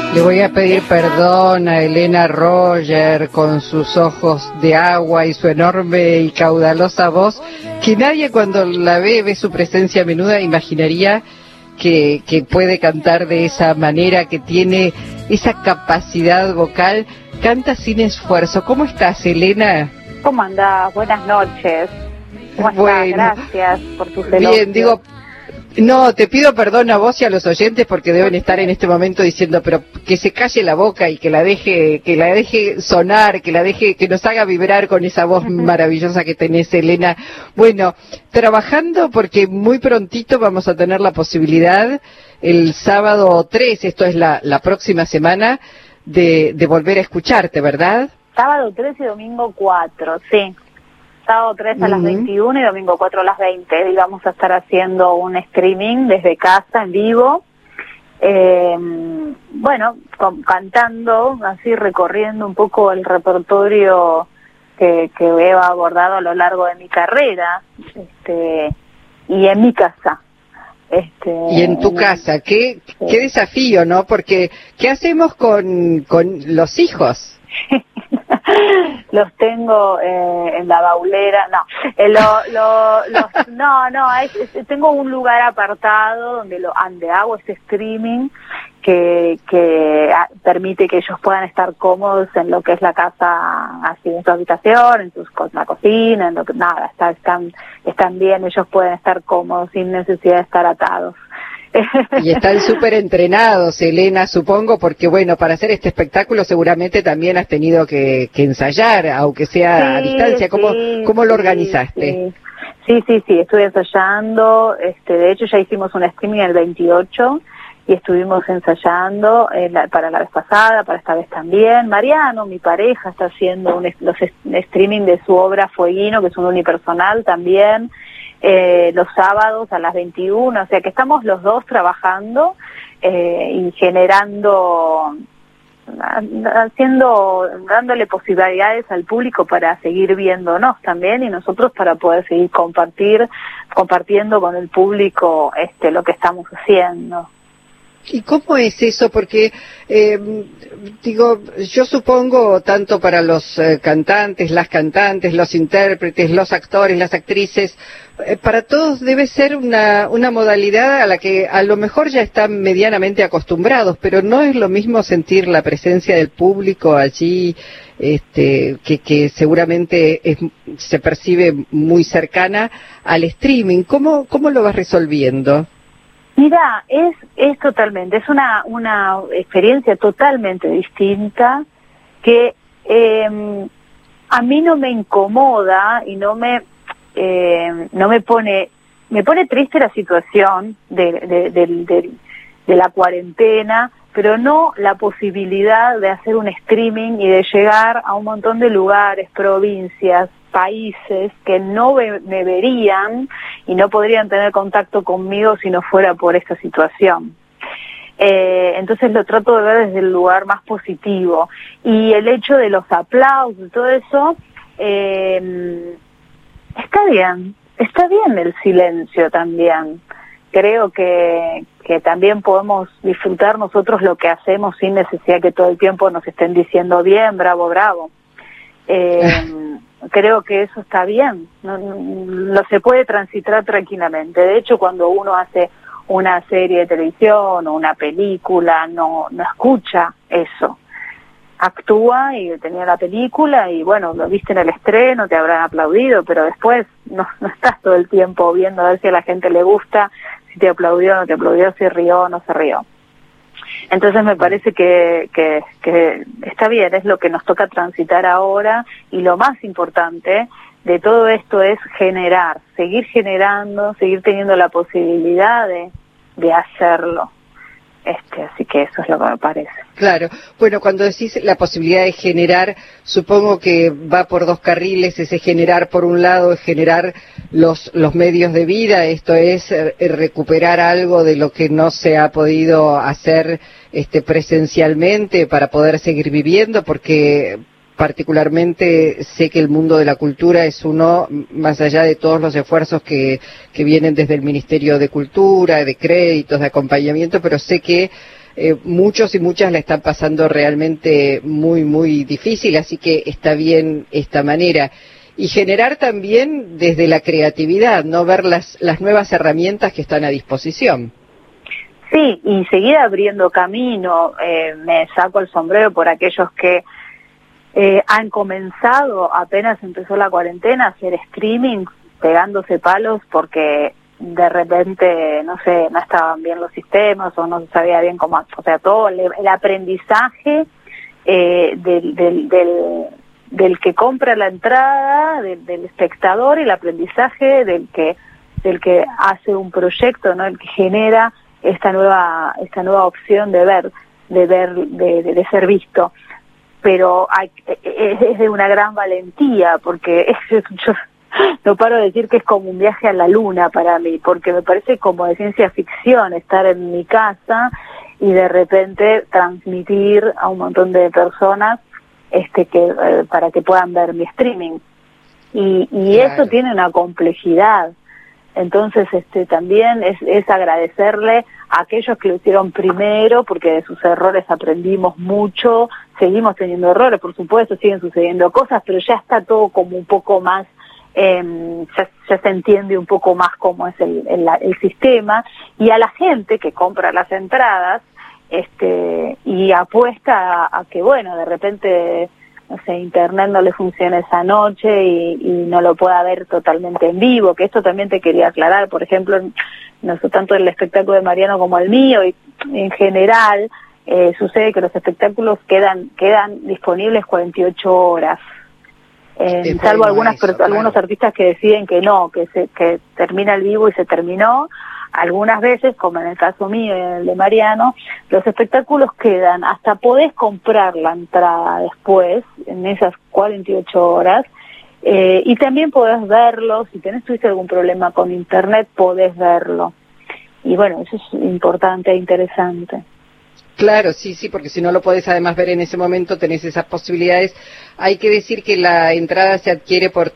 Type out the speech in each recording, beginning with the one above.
Le voy a pedir perdón a Elena Roger con sus ojos de agua y su enorme y caudalosa voz, que nadie cuando la ve su presencia menuda, imaginaría que puede cantar de esa manera, que tiene esa capacidad vocal, canta sin esfuerzo. ¿Cómo estás, Elena? ¿Cómo andás? Buenas noches. ¿Cómo estás? Gracias por tus elogios. Bien, digo... No, te pido perdón a vos y a los oyentes porque deben estar en este momento diciendo, pero que se calle la boca y que la deje sonar, que nos haga vibrar con esa voz maravillosa que tenés, Elena. Bueno, trabajando porque muy prontito vamos a tener la posibilidad, el sábado 3, esto es la próxima semana, de volver a escucharte, ¿verdad? Sábado 3 y domingo 4, sí. Sábado 3 a las 21 y domingo 4 a las 20. Y vamos a estar haciendo un streaming desde casa, en vivo. Bueno, cantando, así recorriendo un poco el repertorio que he abordado a lo largo de mi carrera, y en mi casa. Y en tu casa, qué desafío, ¿no? Porque, ¿qué hacemos con los hijos? Los tengo en la baulera, tengo un lugar apartado donde hago este streaming que permite que ellos puedan estar cómodos en lo que es la casa, así en su habitación, en la cocina, en lo que están bien, ellos pueden estar cómodos sin necesidad de estar atados. Y están súper entrenados, Elena, supongo, porque bueno, para hacer este espectáculo seguramente también has tenido que ensayar, aunque sea a distancia. ¿Cómo lo organizaste? Sí, estuve ensayando, de hecho ya hicimos un streaming el 28 y estuvimos ensayando para la vez pasada, para esta vez también. Mariano, mi pareja, está haciendo los streaming de su obra Fueguino, que es un unipersonal también, los sábados a las 21, o sea que estamos los dos trabajando y generando, dándole posibilidades al público para seguir viéndonos también y nosotros para poder seguir compartiendo con el público lo que estamos haciendo. ¿Y cómo es eso? Porque, yo supongo, tanto para los cantantes, las cantantes, los intérpretes, los actores, las actrices, para todos debe ser una modalidad a la que a lo mejor ya están medianamente acostumbrados, pero no es lo mismo sentir la presencia del público allí, que seguramente se percibe muy cercana al streaming. ¿Cómo lo vas resolviendo? Mira, es totalmente, es una experiencia totalmente distinta que a mí no me incomoda y no me pone triste la situación de la cuarentena, pero no la posibilidad de hacer un streaming y de llegar a un montón de lugares, provincias, países que no me verían y no podrían tener contacto conmigo si no fuera por esta situación. Entonces lo trato de ver desde el lugar más positivo. Y el hecho de los aplausos y todo eso, está bien el silencio también. Creo que también podemos disfrutar nosotros lo que hacemos sin necesidad que todo el tiempo nos estén diciendo bien, bravo, bravo. Creo que eso está bien, no se puede transitar tranquilamente. De hecho, cuando uno hace una serie de televisión o una película, no escucha eso. Actúa y tenía la película y bueno, lo viste en el estreno, te habrán aplaudido, pero después no estás todo el tiempo viendo a ver si a la gente le gusta, si te aplaudió o no te aplaudió, si rió o no se rió. Entonces me parece que está bien, es lo que nos toca transitar ahora y lo más importante de todo esto es seguir generando, seguir teniendo la posibilidad de hacerlo. Así que eso es lo que me parece. Claro. Bueno, cuando decís la posibilidad de generar, supongo que va por dos carriles. Ese generar, por un lado, es generar los medios de vida, esto es recuperar algo de lo que no se ha podido hacer presencialmente para poder seguir viviendo, porque particularmente sé que el mundo de la cultura es uno, más allá de todos los esfuerzos que vienen desde el Ministerio de Cultura, de créditos, de acompañamiento, pero sé que muchos y muchas la están pasando realmente muy, muy difícil, así que está bien esta manera. Y generar también desde la creatividad, no ver las nuevas herramientas que están a disposición. Sí, y seguir abriendo camino. Me saco el sombrero por aquellos que han comenzado, apenas empezó la cuarentena, a hacer streaming, pegándose palos porque de repente, no sé, no estaban bien los sistemas o no se sabía bien cómo, o sea, todo el aprendizaje del que compra la entrada, del espectador, y el aprendizaje del que hace un proyecto, ¿no? El que genera esta nueva opción de ser visto. Pero es de una gran valentía, porque yo no paro de decir que es como un viaje a la luna para mí, porque me parece como de ciencia ficción estar en mi casa y de repente transmitir a un montón de personas para que puedan ver mi streaming. Y claro, eso tiene una complejidad. Entonces también es agradecerle a aquellos que lo hicieron primero, porque de sus errores aprendimos mucho. Seguimos teniendo errores, por supuesto, siguen sucediendo cosas, pero ya está todo como un poco más, ya se entiende un poco más cómo es el sistema. Y a la gente que compra las entradas y apuesta a que, bueno, de repente, no sé, internet no le funciona esa noche y no lo pueda ver totalmente en vivo, que esto también te quería aclarar. Por ejemplo, no sé, tanto el espectáculo de Mariano como el mío, y en general sucede que los espectáculos quedan disponibles 48 horas, salvo algunos artistas que deciden que no, que termina el vivo y se terminó. Algunas veces, como en el caso mío y el de Mariano, los espectáculos quedan, hasta podés comprar la entrada después, en esas 48 horas, y también podés verlo. Si tuviste algún problema con internet, podés verlo. Y bueno, eso es importante e interesante. Claro, sí, porque si no lo podés además ver en ese momento, tenés esas posibilidades. Hay que decir que la entrada se adquiere por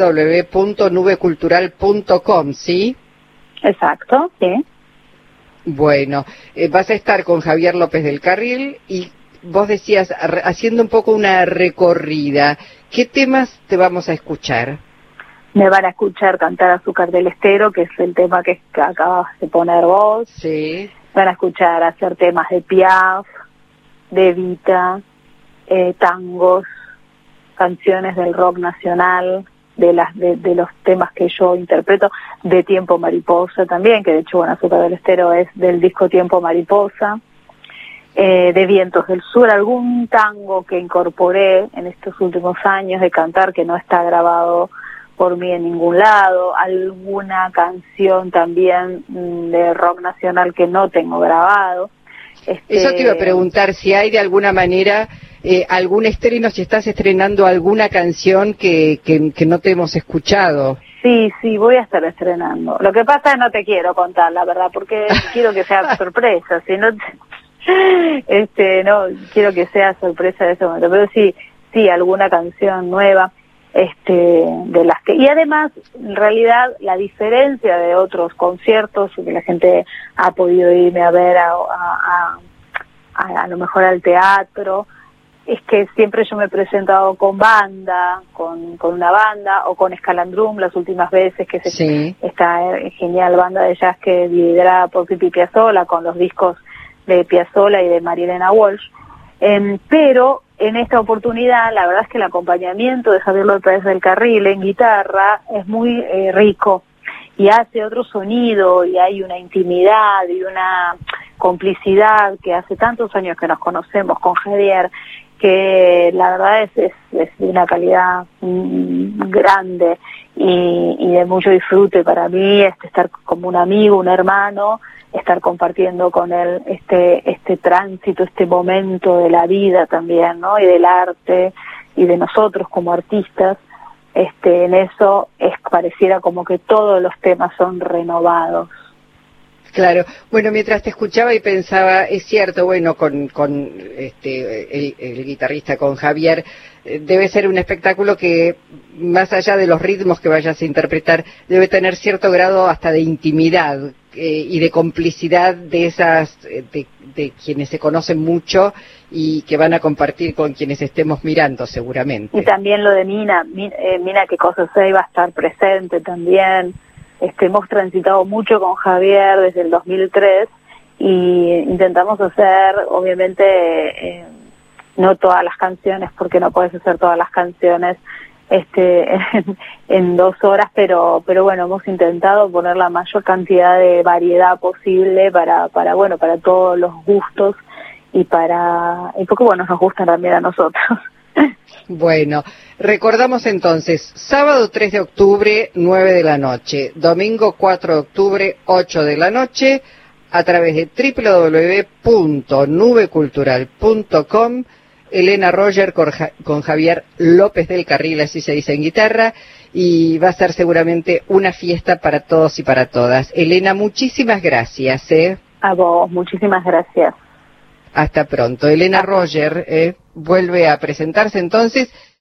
www.nubecultural.com, ¿sí? Exacto, sí. Bueno, vas a estar con Javier López del Carril y vos decías, haciendo un poco una recorrida, ¿qué temas te vamos a escuchar? Me van a escuchar cantar Azúcar del Estero, que es el tema que acabas de poner vos. Sí. Van a escuchar hacer temas de Piaf, de Evita, tangos, canciones del rock nacional, de los temas que yo interpreto, de Tiempo Mariposa también, que de hecho, bueno, Azúcar del Estero es del disco Tiempo Mariposa, de Vientos del Sur, algún tango que incorporé en estos últimos años de cantar que no está grabado por mí en ningún lado, alguna canción también de rock nacional que no tengo grabado. Eso te iba a preguntar, si hay de alguna manera algún estreno, si estás estrenando alguna canción que no te hemos escuchado. Sí, voy a estar estrenando. Lo que pasa es que no te quiero contar, la verdad, porque quiero que sea sorpresa, si no, no quiero que sea sorpresa de ese momento, pero sí, alguna canción nueva. De las que, y además, en realidad, la diferencia de otros conciertos que la gente ha podido irme a ver a lo mejor al teatro, es que siempre yo me he presentado con banda, con una banda, o con Escalandrum las últimas veces, que esta genial banda de jazz que liderada por Pipi Piazzolla, con los discos de Piazzolla y de Marilena Walsh. Pero en esta oportunidad, la verdad es que el acompañamiento de Javier López del Carril en guitarra es muy rico y hace otro sonido, y hay una intimidad y una complicidad que hace tantos años que nos conocemos con Javier, que la verdad es de una calidad grande y de mucho disfrute para mí, estar como un amigo, un hermano, estar compartiendo con él este tránsito, este momento de la vida también, ¿no? Y del arte y de nosotros como artistas. En eso pareciera como que todos los temas son renovados. Claro. Bueno, mientras te escuchaba y pensaba, es cierto, bueno, con el guitarrista, con Javier, debe ser un espectáculo que, más allá de los ritmos que vayas a interpretar, debe tener cierto grado hasta de intimidad y de complicidad de esas de quienes se conocen mucho y que van a compartir con quienes estemos mirando seguramente. Y también lo de Mina que cosas hay, va a estar presente también. Hemos transitado mucho con Javier desde el 2003 y intentamos hacer, obviamente, no todas las canciones, porque no puedes hacer todas las canciones en 2 horas, pero bueno, hemos intentado poner la mayor cantidad de variedad posible para todos los gustos y porque bueno, nos gustan también a nosotros. Bueno, recordamos entonces, sábado 3 de octubre, 9 de la noche, domingo 4 de octubre, 8 de la noche, a través de www.nubecultural.com, Elena Roger con Javier López del Carril, así se dice en guitarra, y va a ser seguramente una fiesta para todos y para todas. Elena, muchísimas gracias. A vos, muchísimas gracias. Hasta pronto. Elena Roger vuelve a presentarse entonces.